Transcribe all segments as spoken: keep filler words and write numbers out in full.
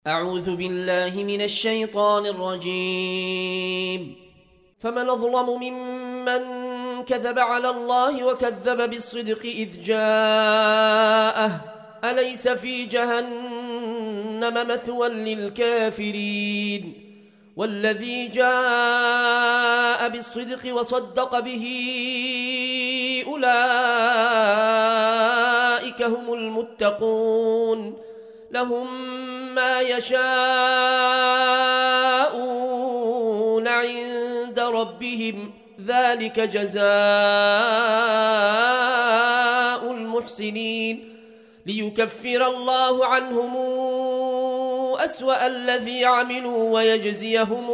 أعوذ بالله من الشيطان الرجيم. فمن أظلم ممن كذب على الله وكذب بالصدق إذ جاءه أليس في جهنم مثوى للكافرين والذي جاء بالصدق وصدق به أولئك هم المتقون لهم ما يشاءون عند ربهم ذلك جزاء المحسنين ليكفر الله عنهم أسوأ الذي عملوا ويجزيهم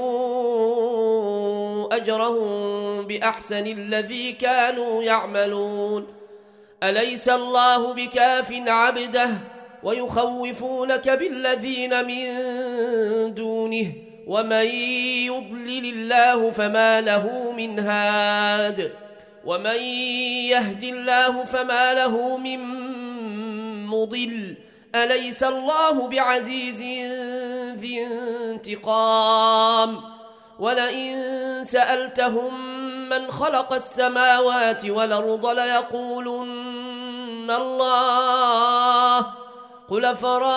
أجرهم بأحسن الذي كانوا يعملون أليس الله بكاف عبده ويخوفونك بالذين من دونه ومن يضلل الله فما له من هاد ومن يهد الله فما له من مضل أليس الله بعزيز ذي انتقام ولئن سألتهم من خلق السماوات والأرض ليقولن الله قل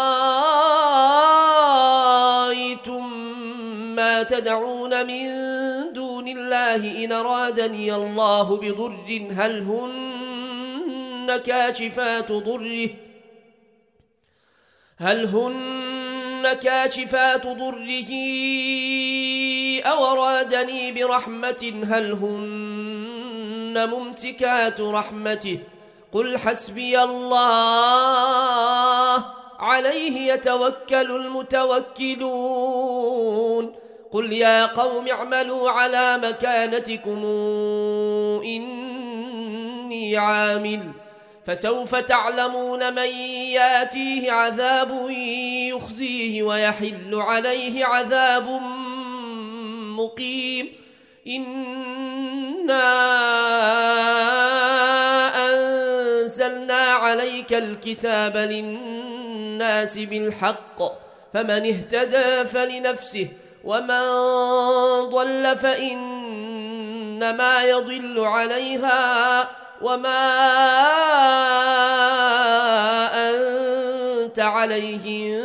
فرأيتم ما تدعون من دون الله إن أرادني الله بضر هل هن كاشفات ضره هل هن كاشفات ضره أو أرادني برحمة هل هن ممسكات رحمته قل حسبي الله عليه يتوكل المتوكلون قل يا قوم اعملوا على مكانتكم إني عامل فسوف تعلمون من ياتيه عذاب يخزيه ويحل عليه عذاب مقيم إنا أنزلنا عليك الكتاب للناس بالحق فمن اهتدى فلنفسه ومن ضل فإنما يضل عليها وما أنت عليهم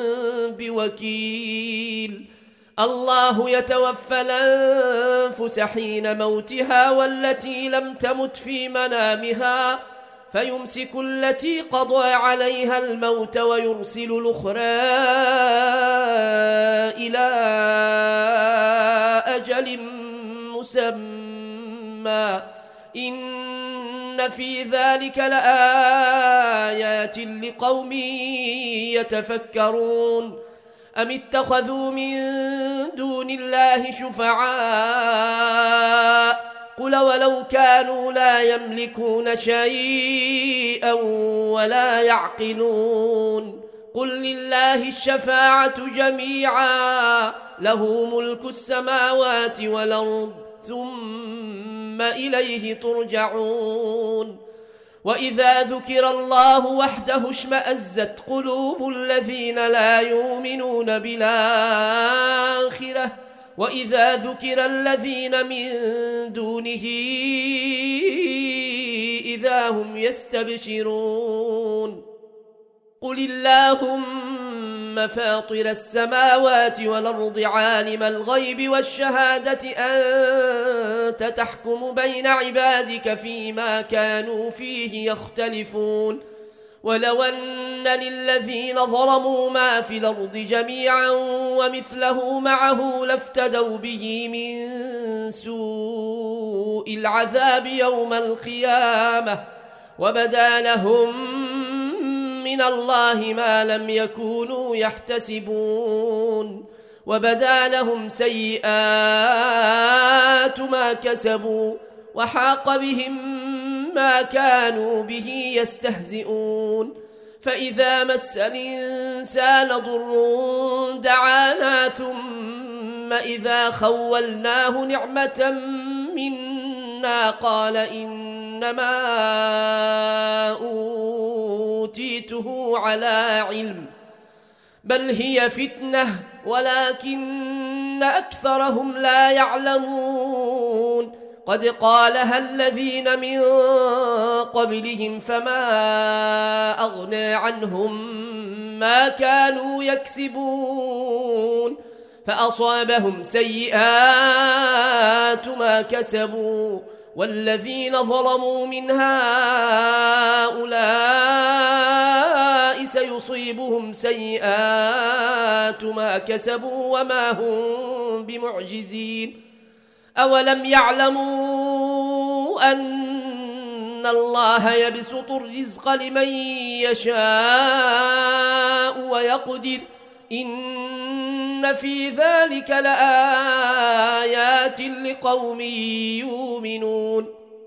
بوكيل الله يتوفى الأنفس حين موتها والتي لم تمت في منامها فيمسك التي قضى عليها الموت ويرسل الأخرى إلى أجل مسمى إن في ذلك لآيات لقوم يتفكرون أم اتخذوا من دون الله شفعاء قل ولو كانوا لا يملكون شيئا ولا يعقلون قل لله الشفاعة جميعا له ملك السماوات والأرض ثم إليه ترجعون وإذا ذكر الله وحده اشمأزت قلوب الذين لا يؤمنون بالآخرة وإذا ذكر الذين من دونه إذا هم يستبشرون قل اللهم فاطر السماوات والأرض عالم الغيب والشهادة أنت تحكم بين عبادك فيما كانوا فيه يختلفون ولو أن للذين ظلموا ما في الأرض جميعا ومثله معه لافتدوا به من سوء العذاب يوم القيامة وبدا لهم من الله ما لم يكونوا يحتسبون وبدا لهم سيئات ما كسبوا وحاق بهم ما كانوا به يستهزئون فإذا مس الإنسان ضر دعانا ثم إذا خولناه نعمة منا قال إنما أوتيته على علم بل هي فتنة ولكن أكثرهم لا يعلمون قد قالها الذين من قبلهم فما أغنى عنهم ما كانوا يكسبون فأصابهم سيئات ما كسبوا والذين ظلموا من هؤلاء سيصيبهم سيئات ما كسبوا وما هم بمعجزين أولم يعلموا أن الله يبسط الرزق لمن يشاء ويقدر إن في ذلك لآيات لقوم يؤمنون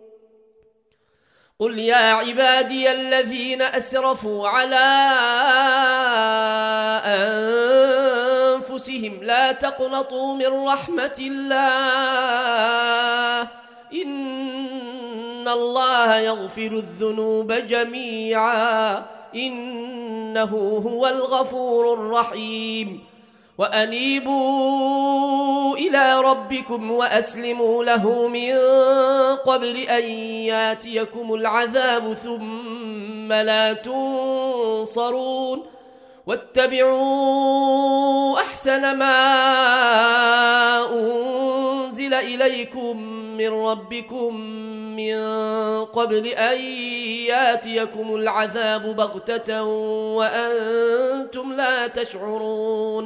قل يا عبادي الذين أسرفوا على أنفسهم لا تقنطوا من رحمة الله إن الله يغفر الذنوب جميعا إنه هو الغفور الرحيم وأنيبوا إلى ربكم وأسلموا له من قبل أن ياتيكم العذاب ثم لا تنصرون واتبعوا أحسن ما أنزل إليكم من ربكم من قبل أن ياتيكم العذاب بغتة وأنتم لا تشعرون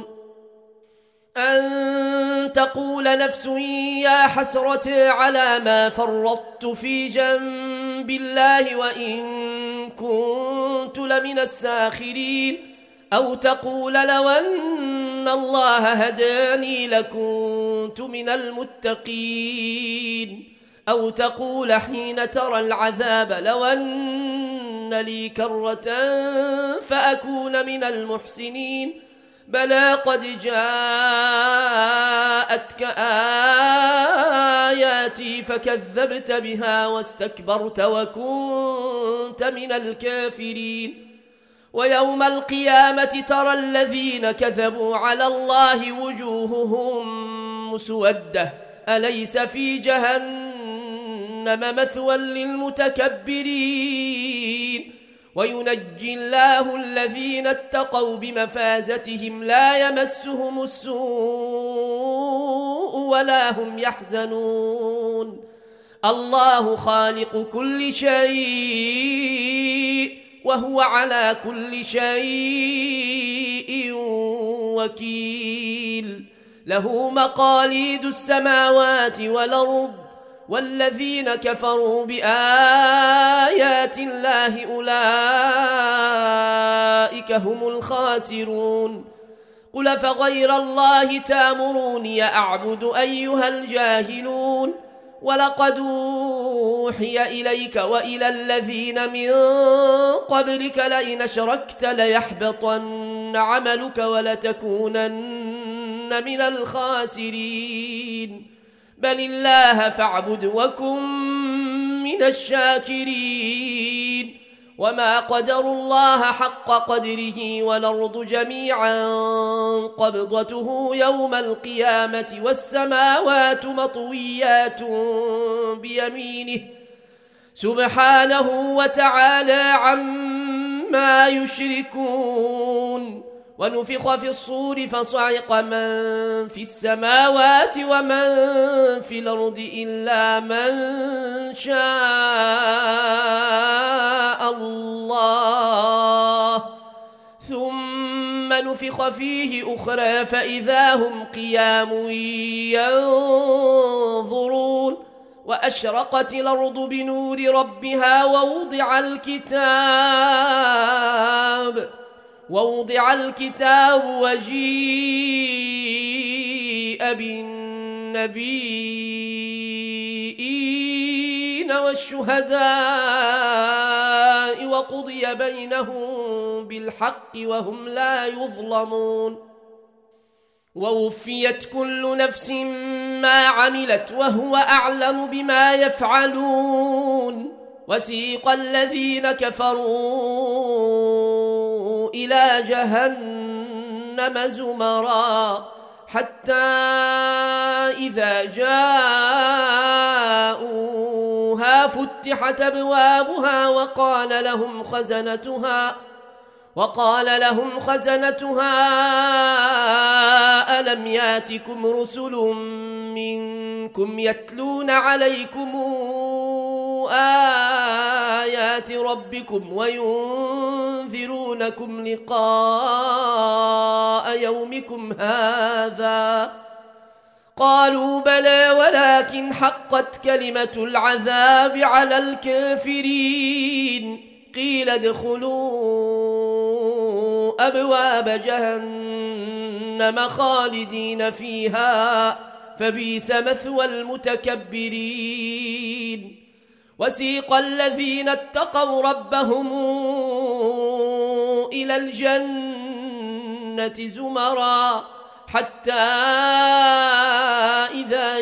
أن تقول نفس يا حسرة على ما فرطت في جنب الله وإن كنت لمن الساخرين أو تقول لو أن الله هداني لكنت من المتقين أو تقول حين ترى العذاب لو أن لي كرة فأكون من المحسنين بلى قد جاءتك آياتي فكذبت بها واستكبرت وكنت من الكافرين ويوم القيامة ترى الذين كذبوا على الله وجوههم مسودة أليس في جهنم مثوى للمتكبرين وينجي الله الذين اتقوا بمفازتهم لا يمسهم السوء ولا هم يحزنون الله خالق كل شيء وهو على كل شيء وكيل له مقاليد السماوات والأرض والذين كفروا بآيات الله أولئك هم الخاسرون قل فغير الله تامروني أعبد أيها الجاهلون ولقد أوحي إليك وإلى الذين من قبلك لئن أشركت ليحبطن عملك ولتكونن من الخاسرين بل الله فاعبد وكن من الشاكرين وما قدروا الله حق قدره والأرض جميعا قبضته يوم القيامة والسماوات مطويات بيمينه سبحانه وتعالى عما يشركون ونفخ في الصور فصعق من في السماوات ومن في الأرض إلا من شاء الله ثم نفخ فيه أخرى فإذا هم قيام ينظرون وأشرقت الأرض بنور ربها ووضع الكتاب ووضع الكتاب وجيء بالنبيين والشهداء وقضي بينهم بالحق وهم لا يظلمون ووفيت كل نفس ما عملت وهو أعلم بما يفعلون وسيق الذين كفروا إلى جهنم جهنم زمرا حتى إذا جاءوها فتحت أبوابها وقال لهم خزنتها وقال لهم خزنتها ألم ياتكم رسل منكم يتلون عليكم آيات ربكم وينذرونكم لقاء يومكم هذا قالوا بلى ولكن حقت كلمة العذاب على الكافرين قيل ادخلوا أبواب جهنم خالدين فيها فبئس مثوى المتكبرين وسيق الذين اتقوا ربهم إلى الجنة زمرا حتى إذا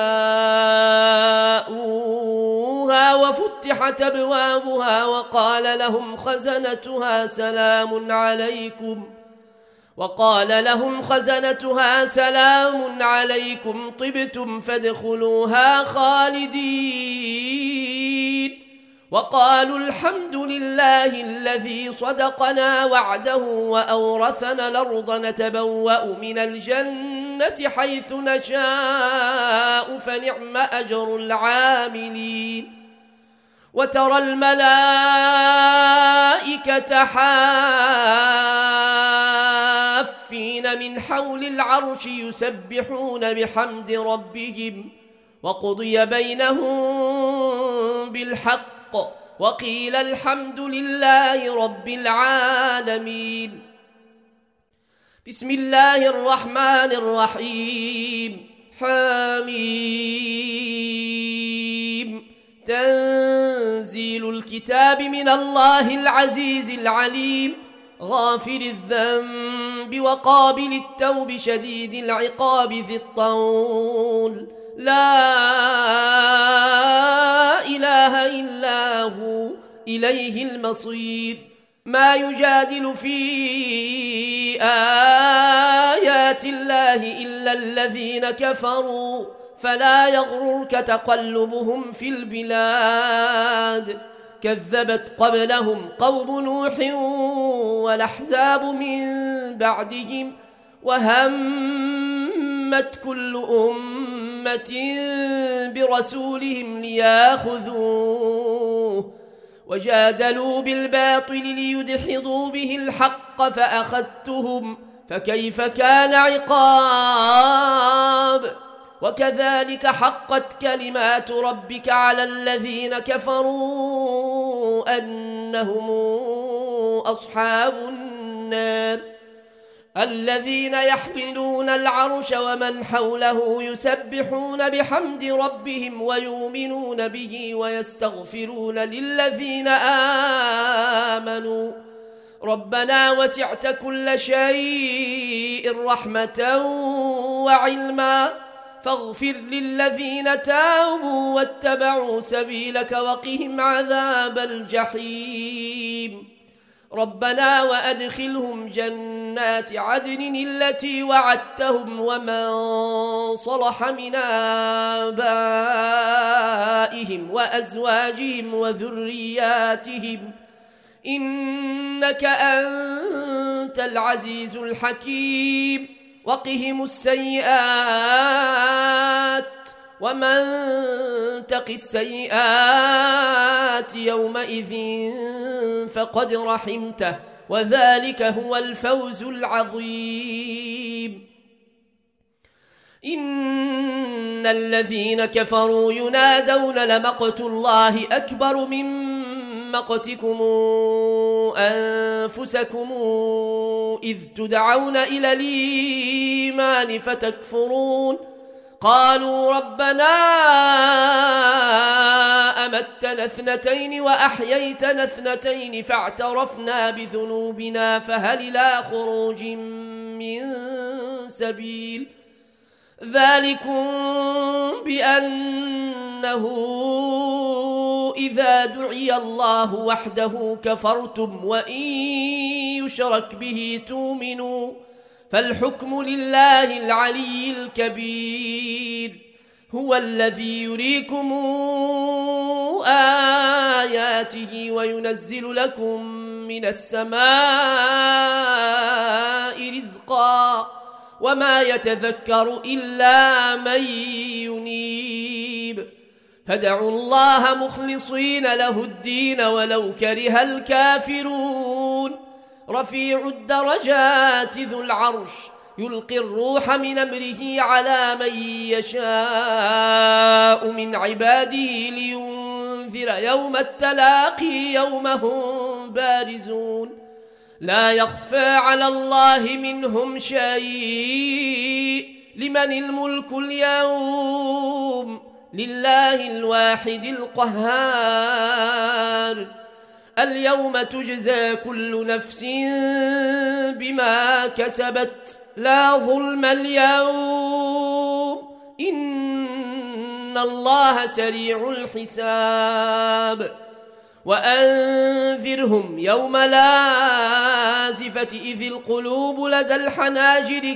جاءوها وفتحت أبوابها وقال لهم خزنتها سلام عليكم وقال لهم خزنتها سلام عليكم طبتم فادخلوها خالدين وقالوا الحمد لله الذي صدقنا وعده وأورثنا الأرض نتبوأ من الجنة حيث نشاء فنعم أجر العاملين وترى الملائكة حافين من حول العرش يسبحون بحمد ربهم وقضي بينهم بالحق وقيل الحمد لله رب العالمين بسم الله الرحمن الرحيم حميم تنزيل الكتاب من الله العزيز العليم غافر الذنب وقابل التوب شديد العقاب ذي الطول لا إله إلا هو إليه المصير ما يجادل في آيات الله إلا الذين كفروا فلا يغررك تقلبهم في البلاد كذبت قبلهم قوم نوح والأحزاب من بعدهم وهمت كل أمة برسولهم لياخذوه وجادلوا بالباطل ليدحضوا به الحق فأخذتهم فكيف كان عقاب وكذلك حقت كلمات ربك على الذين كفروا أنهم أصحاب النار الذين يحملون العرش ومن حوله يسبحون بحمد ربهم ويؤمنون به ويستغفرون للذين آمنوا ربنا وسعت كل شيء رحمة وعلما فاغفر للذين تابوا واتبعوا سبيلك وقهم عذاب الجحيم ربنا وأدخلهم جنات عدن التي وعدتهم ومن صلح من آبائهم وأزواجهم وذرياتهم إنك أنت العزيز الحكيم وقهم السيئات ومن تق السيئات يومئذ فقد رحمته وذلك هو الفوز العظيم إن الذين كفروا ينادون لمقت الله أكبر من مقتكم أنفسكم إذ تدعون إلى الإيمان فتكفرون قالوا ربنا أمتنا اثنتين وأحييتنا اثنتين فاعترفنا بذنوبنا فهل إلى خروج من سبيل ذلكم بأنه إذا دعي الله وحده كفرتم وإن يشرك به تؤمنوا فالحكم لله العلي الكبير. هو الذي يريكم آياته وينزل لكم من السماء رزقا وما يتذكر إلا من ينيب. فادعوا الله مخلصين له الدين ولو كره الكافرون. رفيع الدرجات ذو العرش يلقي الروح من أمره على من يشاء من عباده لينذر يوم التلاقي يوم هم بارزون لا يخفى على الله منهم شيء. لمن الملك اليوم؟ لله الواحد القهار. اليوم تجزى كل نفس بما كسبت لا ظلم اليوم إن الله سريع الحساب. وأنذرهم يوم لازفة إذ القلوب لدى الحناجر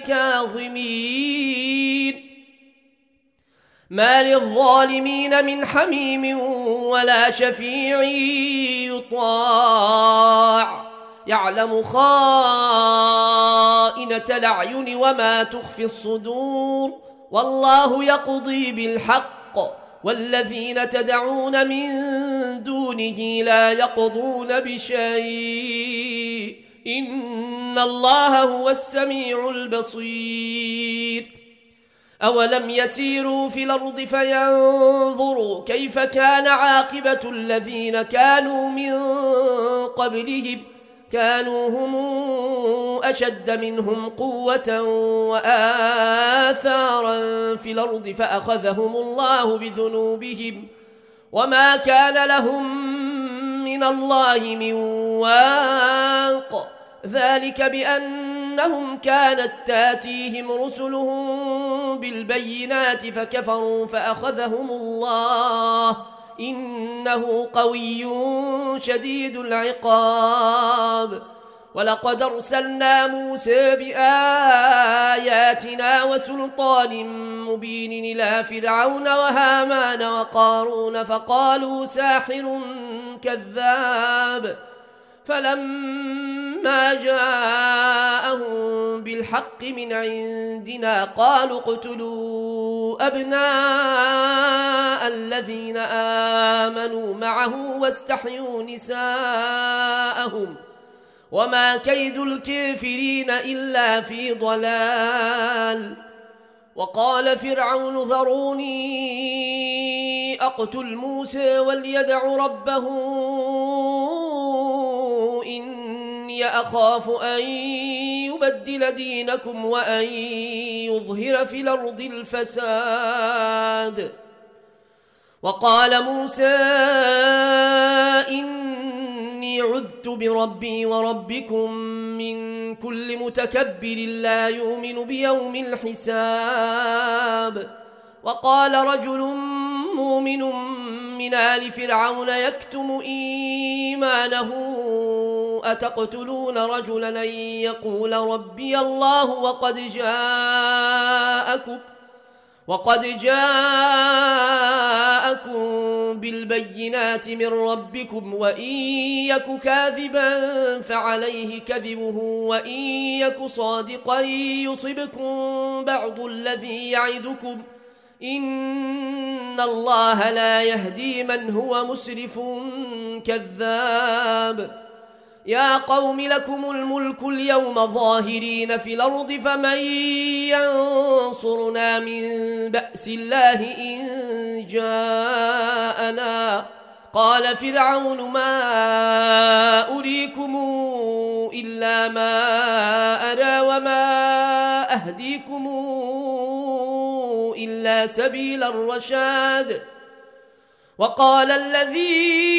كاظمين ما للظالمين من حميم ولا شفيع يطاع يعلم خائنة الأعين وما تخفي الصدور والله يقضي بالحق والذين تدعون من دونه لا يقضون بشيء إن الله هو السميع البصير. أولم يسيروا في الأرض فينظروا كيف كان عاقبة الذين كانوا من قبلهم كانوا هم أشد منهم قوة وآثارا في الأرض فأخذهم الله بذنوبهم وما كان لهم من الله من واق. ذلك بأنهم كانت تاتيهم رسلهم بالبينات فكفروا فأخذهم الله إنه قوي شديد العقاب. ولقد أرسلنا موسى بآياتنا وسلطان مبين إلى فرعون وهامان وقارون فقالوا ساحر كذاب فلما جاءهم بالحق من عندنا قالوا اقتلوا أبناء الذين آمنوا معه واستحيوا نساءهم وما كيد الكافرين إلا في ضلال. وقال فرعون ذروني أقتل موسى وليدع ربه إني أخاف أن يبدل دينكم وأن يظهر في الأرض الفساد. وقال موسى إني عذت بربي وربكم من كل متكبر لا يؤمن بيوم الحساب. وقال رجل مؤمن من آل فرعون يكتم إيمانه أتقتلون رجلا أن يقول ربي الله وقد جاءكم وقد جاءكم بالبينات من ربكم وإن يك كاذبا فعليه كذبه وإن يك صادقا يصبكم بعض الذي يعدكم إن الله لا يهدي من هو مسرف كذاب. يا قوم لكم الملك اليوم ظاهرين في الأرض فمن ينصرنا من بأس الله إن جاءنا. قال فرعون ما أريكم إلا ما أرى وما أهديكم إلا سبيل الرشاد. وقال الذي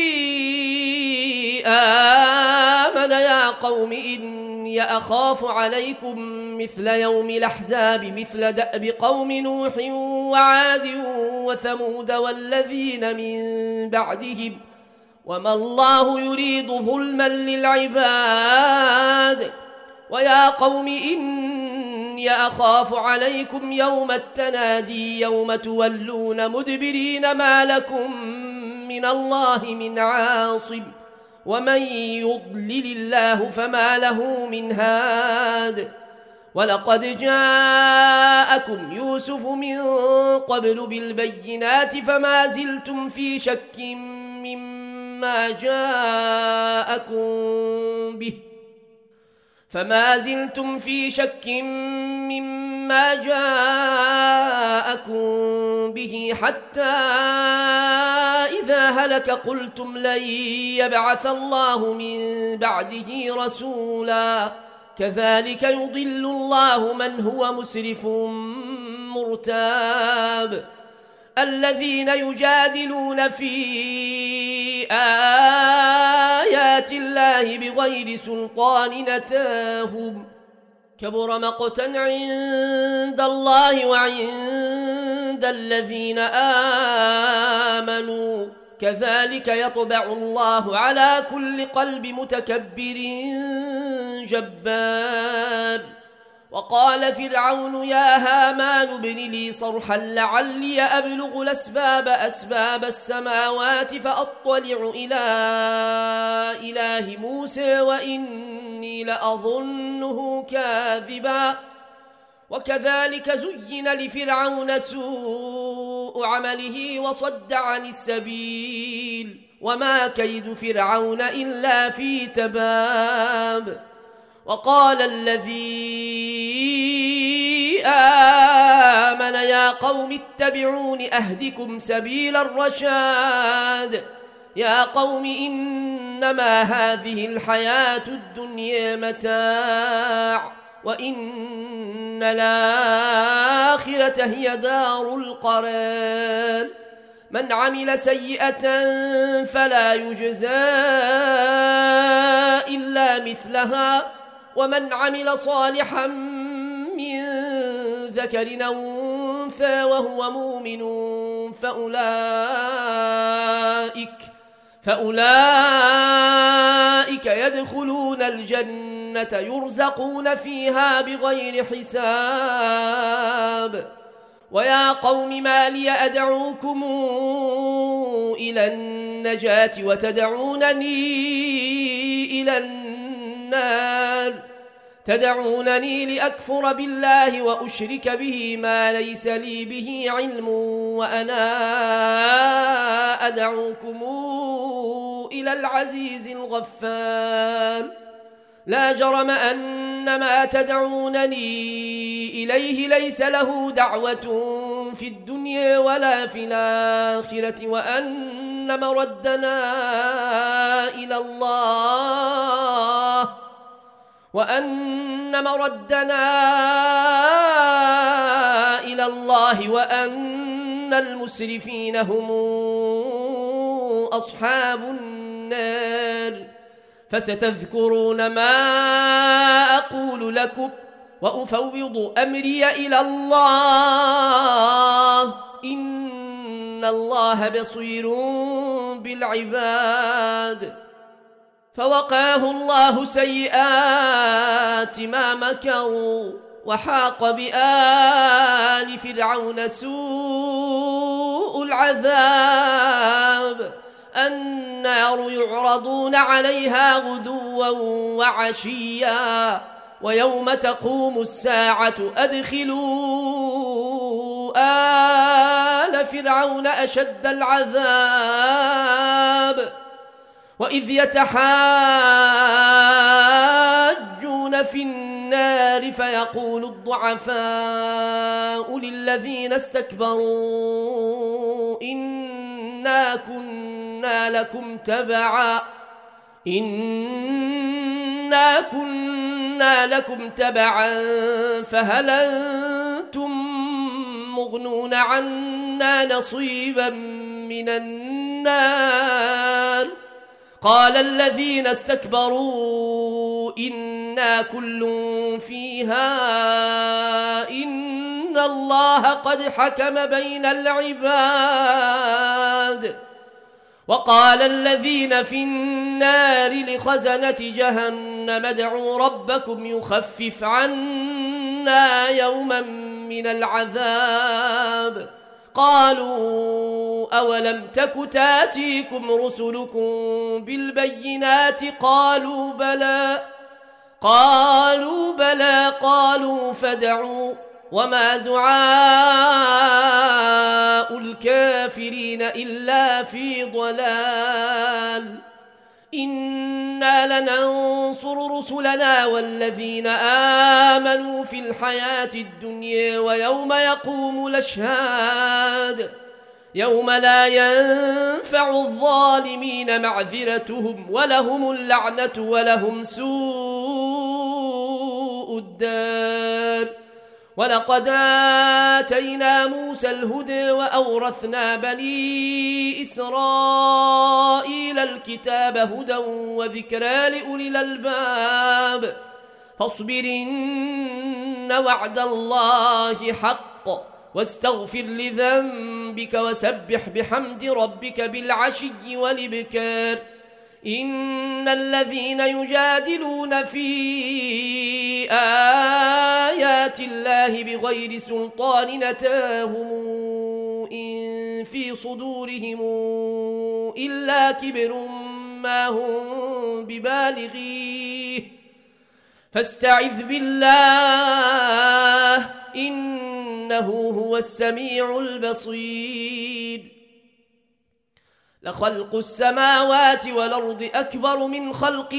آمن يا قوم إني أخاف عليكم مثل يوم الأحزاب مثل دأب قوم نوح وعاد وثمود والذين من بعدهم وما الله يريد ظلما للعباد. ويا قوم إن إني أخاف عليكم يوم التنادي يوم تولون مدبرين ما لكم من الله من عاصم ومن يضلل الله فما له من هاد ولقد جاءكم يوسف من قبل بالبينات فما زلتم في شك مما جاءكم به فما زلتم في شك مما جاءكم به حتى إذا هلك قلتم لن يبعث الله من بعده رسولا كذلك يضل الله من هو مسرف مرتاب الذين يجادلون في آيات الله بغير سلطان نتاهم كبر مقتا عند الله وعند الذين آمنوا كذلك يطبع الله على كل قلب متكبر جبار وقال فرعون يا هامان ابن لي صرحا لعلي أبلغ الأسباب أسباب السماوات فأطلع إلى إله موسى وإني لأظنه كاذبا وكذلك زين لفرعون سوء عمله وصد عن السبيل وما كيد فرعون إلا في تباب وقال الذي آمن يا قوم اتبعون أهدكم سبيل الرشاد يا قوم إنما هذه الحياة الدنيا متاع وإن الآخرة هي دار القرار من عمل سيئة فلا يجزى إلا مثلها ومن عمل صالحا من ذكر أو أنثى وهو مؤمن فأولئك فأولئك يدخلون الجنة يرزقون فيها بغير حساب ويا قوم ما لي أدعوكم إلى النجاة وتدعونني إلى النار تدعونني لأكفر بالله وأشرك به ما ليس لي به علم وأنا أدعوكم إلى العزيز الغفار لا جرم أن ما تدعونني إليه ليس له دعوة في الدنيا ولا في الآخرة وأن مردنا إلى الله وأن مردنا إلى الله وأن المسرفين هم أصحاب النار فستذكرون ما أقول لكم وأفوض أمري إلى الله إن الله بصير بالعباد فوقاه الله سيئات ما مكروا وحاق بآل فرعون سوء العذاب النار يعرضون عليها غدوا وعشيا ويوم تقوم الساعة أدخلوا آل فرعون أشد العذاب وإذ يتحاجون في النار فيقول الضعفاء للذين استكبروا إنا كنا لكم تبعا إنا كنا لكم تبعا فهل أنتم مغنون عنا نصيبا من النار قال الذين استكبروا إنا كل فيها إن الله قد حكم بين العباد وقال الذين في النار لخزنة جهنم ادعوا ربكم يخفف عنا عنا يوما من العذاب. قالوا أولم تك تاتيكم رسلكم بالبينات قالوا بلى قالوا بلى قالوا فادعوا وما دعاء الكافرين إلا في ضلال. إنا لننصر رسلنا والذين آمنوا في الحياة الدنيا ويوم يقوم الأشهاد يوم لا ينفع الظالمين معذرتهم ولهم اللعنة ولهم سوء الدار. ولقد آتينا موسى الهدى وأورثنا بني إسرائيل الكتاب هدى وذكرى لأولي الألباب. فاصبر إن وعد الله حق واستغفر لذنبك وسبح بحمد ربك بالعشي والإبكار. إن الذين يجادلون في آيات الله بغير سلطان أتاهم إن في صدورهم إلا كبر ما هم ببالغيه فاستعذ بالله إنه هو السميع البصير. لخلق السماوات والأرض أكبر من خلق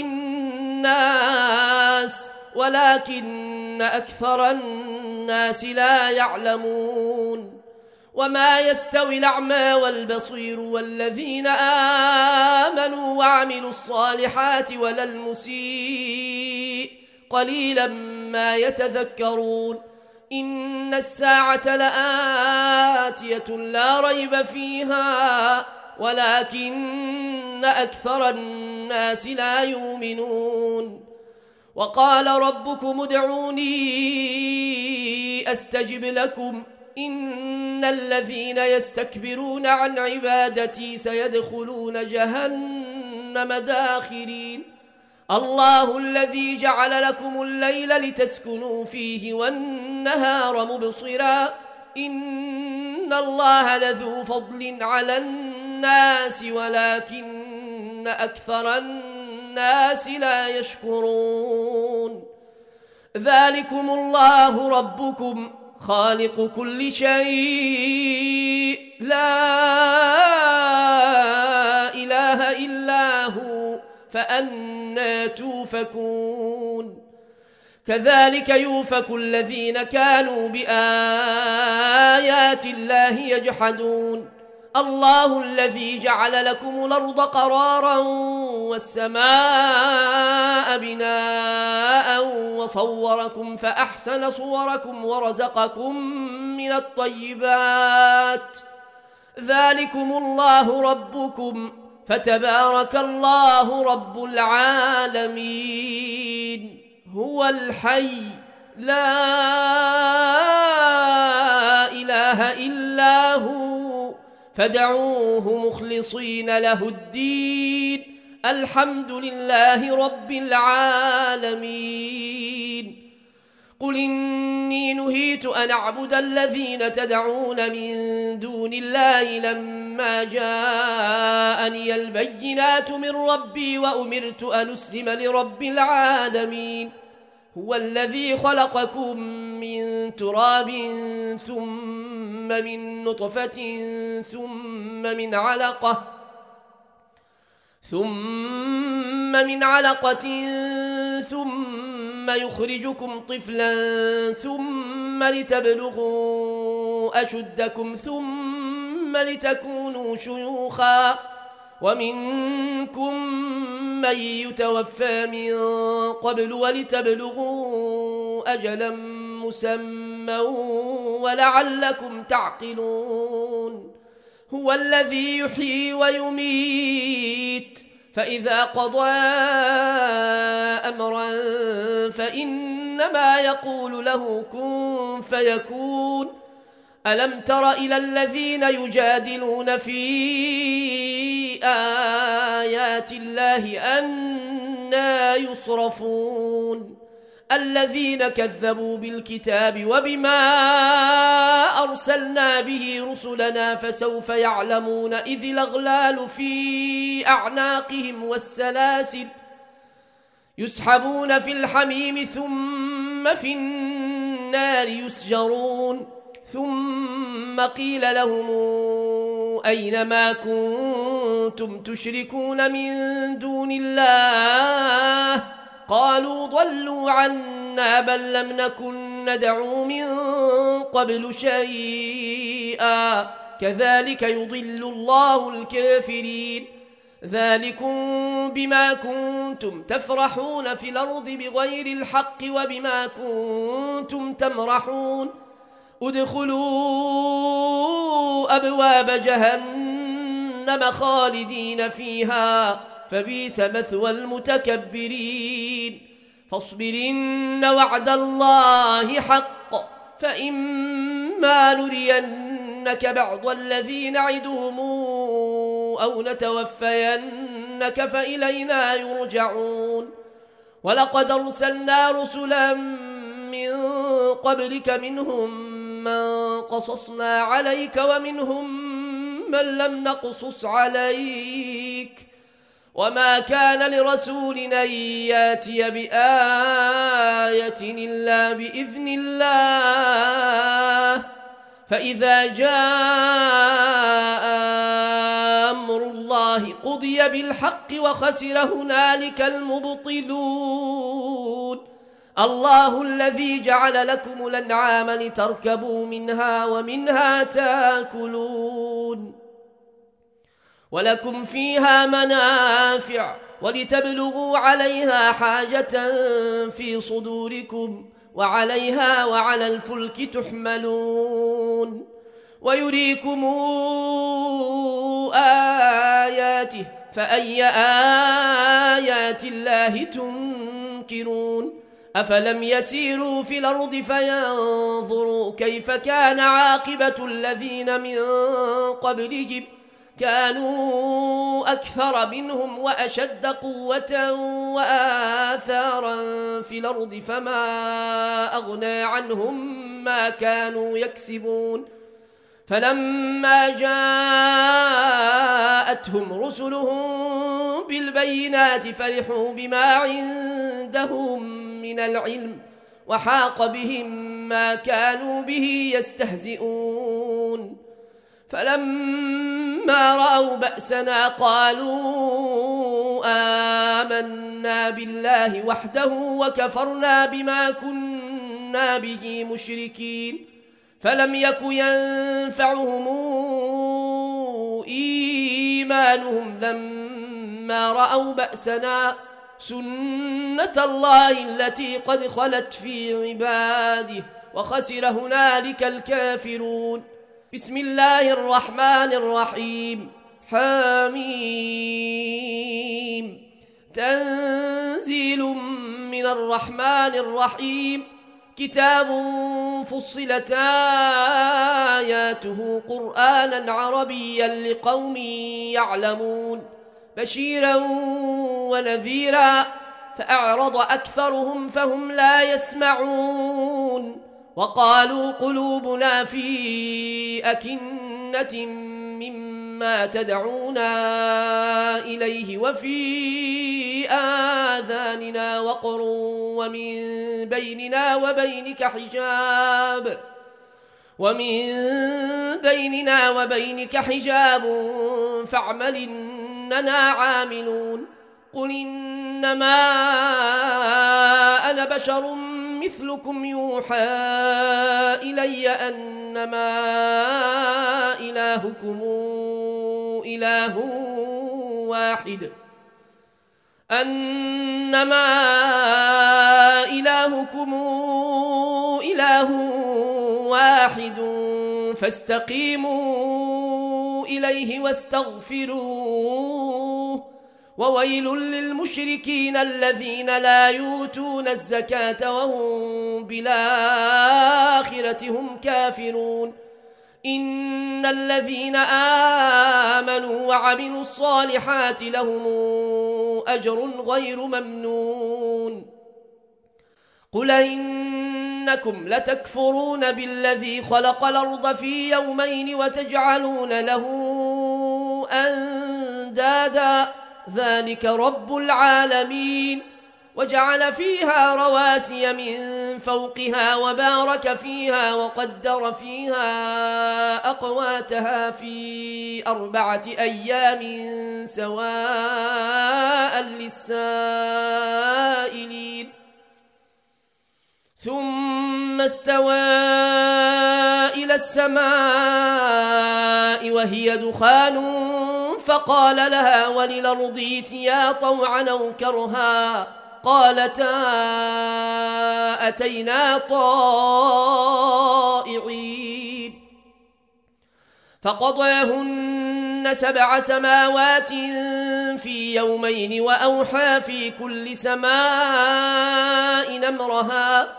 الناس ولكن أكثر الناس لا يعلمون. وما يستوي الأعمى والبصير والذين آمنوا وعملوا الصالحات ولا المسيء قليلا ما يتذكرون. إن الساعة لآتية لا ريب فيها ولكن أكثر الناس لا يؤمنون. وقال ربكم ادعوني أستجب لكم إن الذين يستكبرون عن عبادتي سيدخلون جهنم داخرين. الله الذي جعل لكم الليل لتسكنوا فيه والنهار مبصرا إن الله لذو فضل على الناس ولكن أكثر الناس لا يشكرون. ذلكم الله ربكم خالق كل شيء لا إله إلا هو فأنى توفكون. كذلك يوفك الذين كانوا بآيات الله يجحدون. الله الذي جعل لكم الأرض قرارا والسماء بناء وصوركم فأحسن صوركم ورزقكم من الطيبات. ذلكم الله ربكم فتبارك الله رب العالمين. هو الحي لا إله إلا هو فادعوه مخلصين له الدين الحمد لله رب العالمين. قل إني نهيت أن أعبد الذين تدعون من دون الله لما جاءني البينات من ربي وأمرت أن أسلم لرب العالمين. هو الذي خلقكم من تراب ثم من نطفة ثم من علقة ثم من علقة ثم يخرجكم طفلا ثم لتبلغوا أشدكم ثم لتكونوا شيوخا ومنكم من يتوفى من قبل ولتبلغوا أجلا مسمى ولعلكم تعقلون. هو الذي يحيي ويميت فإذا قضى أمرا فإنما يقول له كن فيكون. ألم تر إلى الذين يجادلون في آيات الله أنى يصرفون الذين كذبوا بالكتاب وبما أرسلنا به رسلنا فسوف يعلمون إذ الأغلال في أعناقهم والسلاسل يسحبون في الحميم ثم في النار يسجرون ثم قيل لهم أين ما كنتم تشركون من دون الله قالوا ضلوا عنا بل لم نكن ندعو من قبل شيئا كذلك يضل الله الكافرين ذلكم بما كنتم تفرحون في الأرض بغير الحق وبما كنتم تمرحون ادخلوا أبواب جهنم خالدين فيها فبئس مثوى المتكبرين فاصبر إن وعد الله حق فإما نرينك بعض الذي نعدهم أو نتوفينك فإلينا يرجعون ولقد أرسلنا رسلا من قبلك منهم من قصصنا عليك ومنهم من لم نقصص عليك وما كان لرسول أن ياتي بآية إلا بإذن الله فإذا جاء أمر الله قضي بالحق وخسر هنالك المبطلون الله الذي جعل لكم الأنعام لتركبوا منها ومنها تاكلون ولكم فيها منافع ولتبلغوا عليها حاجة في صدوركم وعليها وعلى الفلك تحملون ويريكم آياته فأي آيات الله تنكرون أفلم يسيروا في الأرض فينظروا كيف كان عاقبة الذين من قبلهم كانوا أكثر منهم وأشد قوة وآثارا في الأرض فما أغنى عنهم ما كانوا يكسبون فلما جاءتهم رسلهم بالبينات فرحوا بما عندهم من العلم وحاق بهم ما كانوا به يستهزئون فلما رأوا بأسنا قالوا آمنا بالله وحده وكفرنا بما كنا به مشركين فلم يك ينفعهم إيمانهم لما رأوا بأسنا سنة الله التي قد خلت في عباده وخسر هنالك الكافرون بسم الله الرحمن الرحيم حميم تنزيل من الرحمن الرحيم كتاب فصلت آياته قرآنا عربيا لقوم يعلمون بشيرا ونذيرا فأعرض أكثرهم فهم لا يسمعون وقالوا قلوبنا في أكنة مما تدعونا إليه وفي آذاننا وقر ومن بيننا وبينك حجاب ومن بيننا وبينك حجاب فاعمل إننا عاملون قل إنما أنا بشر مثلكم يوحى إلي أنما إلهكم إله واحد أنما إلهكم إله واحد فاستقيموا إليه واستغفروه وويل للمشركين الذين لا يؤتون الزكاة وهم بالآخرة هم كافرون إن الذين آمنوا وعملوا الصالحات لهم أجر غير ممنون قل إنكم لتكفرون بالذي خلق الأرض في يومين وتجعلون له أندادا ذلك رب العالمين وجعل فيها رواسي من فوقها وبارك فيها وقدر فيها أقواتها في أربعة أيام سواء للسائلين ثم استوى إلى السماء وهي دخان فقال لها وللأرض ائتيا طوعا أو كرها قالتا أتينا طائعين فقضاهن سبع سماوات في يومين وأوحى في كل سماء أمرها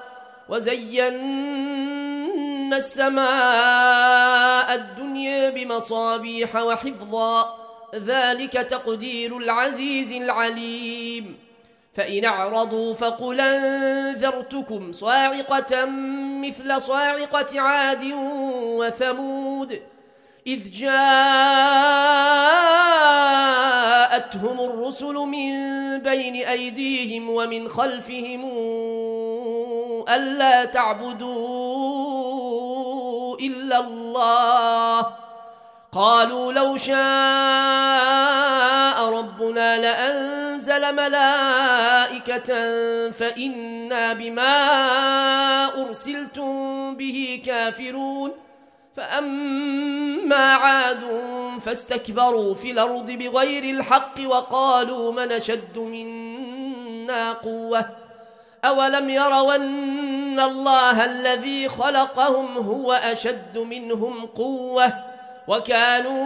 وزينا السماء الدنيا بمصابيح وحفظا ذلك تقدير العزيز العليم فإن أعرضوا فقل أنذرتكم صاعقة مثل صاعقة عاد وثمود إذ جاءتهم الرسل من بين أيديهم ومن خلفهم ألا تعبدوا إلا الله قالوا لو شاء ربنا لأنزل ملائكة فإنا بما أرسلتم به كافرون فأما عاد فاستكبروا في الأرض بغير الحق وقالوا من أشد منا قوة أولم يروا أن الله الذي خلقهم هو أشد منهم قوة وكانوا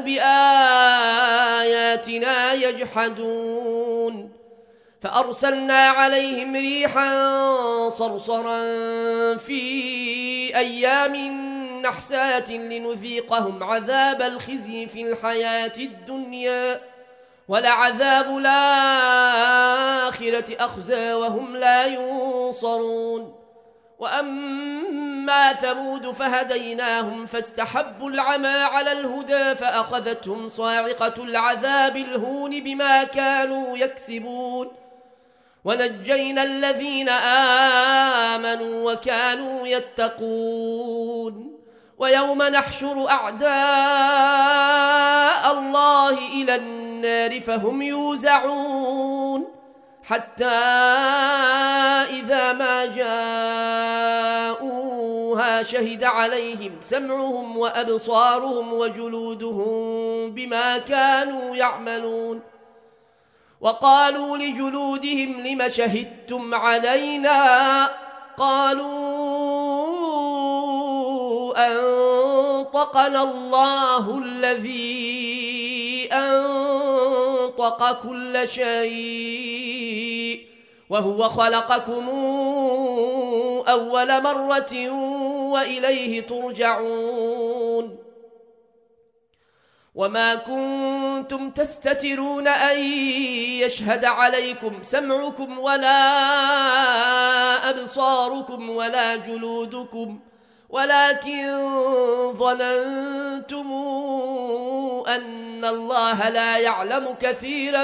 بآياتنا يجحدون فأرسلنا عليهم ريحا صرصرا في أيام نحسات لنذيقهم عذاب الخزي في الحياة الدنيا ولعذاب الآخرة أخزى وهم لا ينصرون وأما ثمود فهديناهم فاستحبوا العمى على الهدى فأخذتهم صاعقة العذاب الهون بما كانوا يكسبون ونجينا الذين آمنوا وكانوا يتقون ويوم نحشر أعداء الله إلى النار فهم يوزعون حتى إذا ما جاءوها شهد عليهم سمعهم وأبصارهم وجلودهم بما كانوا يعملون وقالوا لجلودهم لم شهدتم علينا قالوا أنطقنا الله الذي أنطق كل شيء وهو خلقكم أول مرة وإليه ترجعون وما كنتم تستترون أن يشهد عليكم سمعكم ولا أبصاركم ولا جلودكم ولكن ظننتم أن الله لا يعلم كثيرا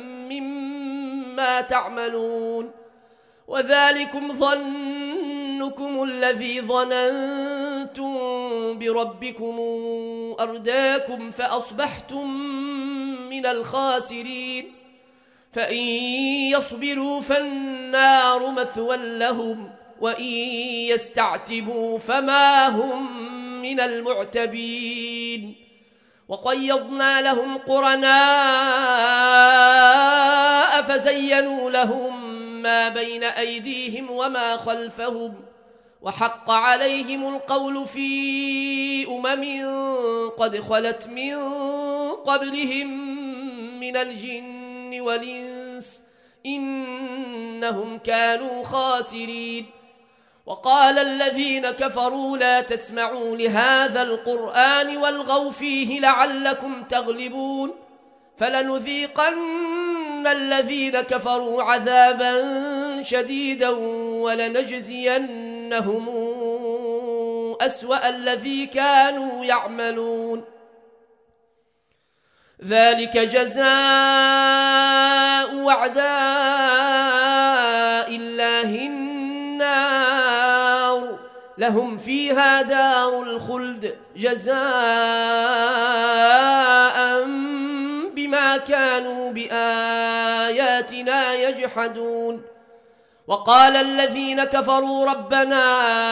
مما تعملون وذلكم ظنكم الذي ظننتم بربكم أرداكم فأصبحتم من الخاسرين فإن يصبروا فالنار مثوى لهم وإن يستعتبوا فما هم من المعتبين وقيضنا لهم قرناء فزينوا لهم ما بين أيديهم وما خلفهم وحق عليهم القول في أمم قد خلت من قبلهم من الجن والإنس إنهم كانوا خاسرين وقال الذين كفروا لا تسمعوا لهذا القرآن والغوا فيه لعلكم تغلبون فلنذيقن الذين كفروا عذابا شديدا ولنجزينهم أسوأ الذي كانوا يعملون ذلك جزاء أعداء الله النار لهم فيها دار الخلد جزاء بما كانوا بآياتنا يجحدون وقال الذين كفروا ربنا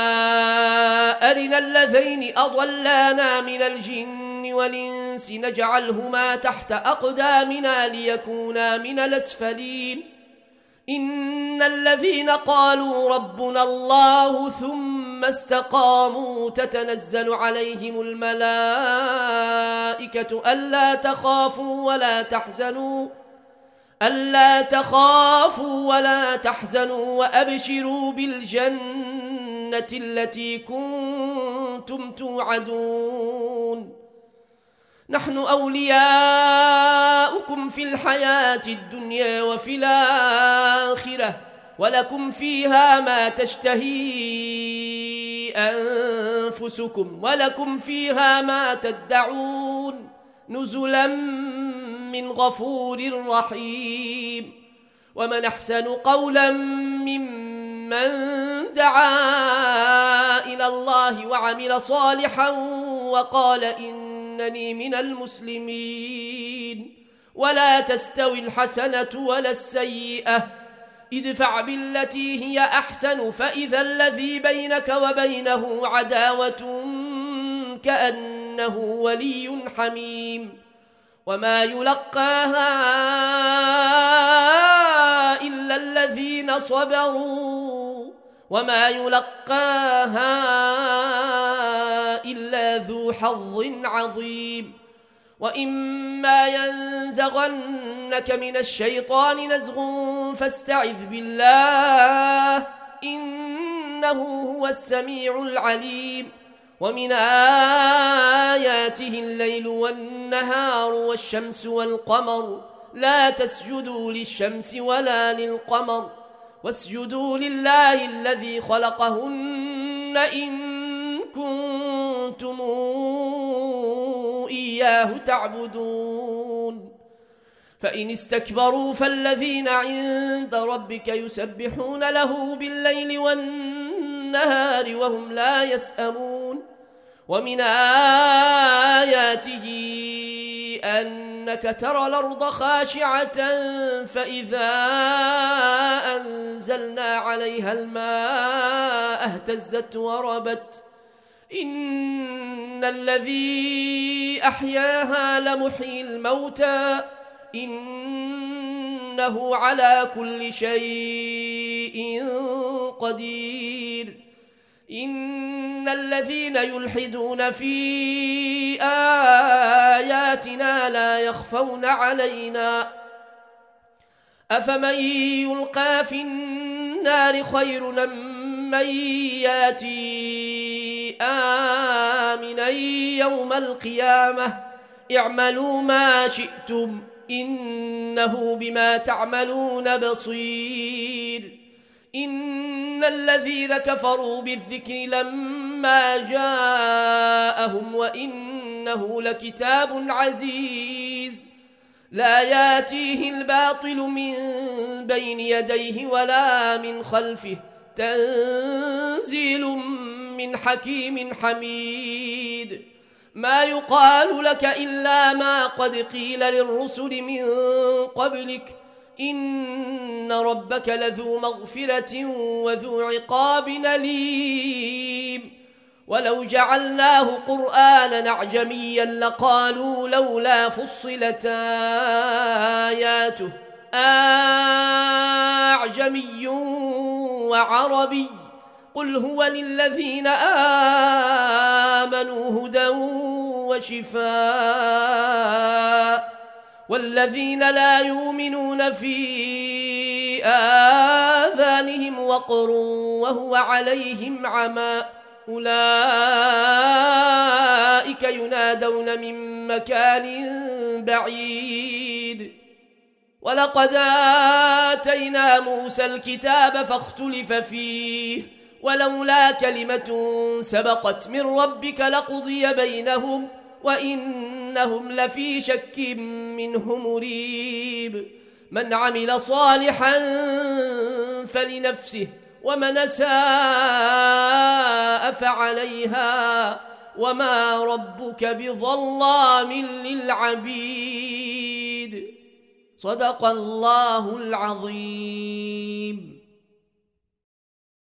أرنا الذين أضلانا من الجن والإنس نجعلهما تحت أقدامنا ليكونا من الأسفلين إن الذين قالوا ربنا الله ثم استقاموا تتنزل عليهم الملائكة ألا تخافوا ولا تحزنوا ألا تخافوا ولا تحزنوا وأبشروا بالجنة التي كنتم توعدون نحن أولياؤكم في الحياة الدنيا وفي الآخرة ولكم فيها ما تشتهي أنفسكم ولكم فيها ما تدعون نزلا من غفور رحيم ومن أحسن قولا ممن دعا إلى الله وعمل صالحا وقال إنني من المسلمين ولا تستوي الحسنة ولا السيئة ادفع بالتي هي أحسن فإذا الذي بينك وبينه عداوة كأنه ولي حميم وما يلقاها إلا الذين صبروا وما يلقاها إلا ذو حظ عظيم وإما ينزغنك من الشيطان نزغ فاستعذ بالله إنه هو السميع العليم ومن آياته الليل والنهار والشمس والقمر لا تسجدوا للشمس ولا للقمر واسجدوا لله الذي خلقهن إن كنتم إياه تعبدون فإن استكبروا فالذين عند ربك يسبحون له بالليل والنهار وهم لا يسأمون ومن آياته أنك ترى الأرض خاشعة فإذا أنزلنا عليها الماء اهتزت وربت إن الذي أحياها لمحيي الموتى إنه على كل شيء قدير إن الذين يلحدون في آياتنا لا يخفون علينا أفمن يلقى في النار خير أم من ياتي آمنا يوم القيامة اعملوا ما شئتم إنه بما تعملون بصير إن الذين كفروا بالذكر لما جاءهم وإنه لكتاب عزيز لا ياتيه الباطل من بين يديه ولا من خلفه تنزيل من حكيم حميد ما يقال لك إلا ما قد قيل للرسل من قبلك إن ربك لذو مغفرة وذو عقاب أليم ولو جعلناه قرآنا أعجميا لقالوا لولا فصلت آياته أعجمي وعربي قل هو للذين آمنوا هدى وشفاء والذين لا يؤمنون في آذانهم وقر وهو عليهم عمى أولئك ينادون من مكان بعيد ولقد آتينا موسى الكتاب فاختلف فيه ولولا كلمة سبقت من ربك لقضي بينهم وإنهم لفي شك منه مريب من عمل صالحا فلنفسه ومن أساء فعليها وما ربك بظلام للعبيد. صدق الله العظيم.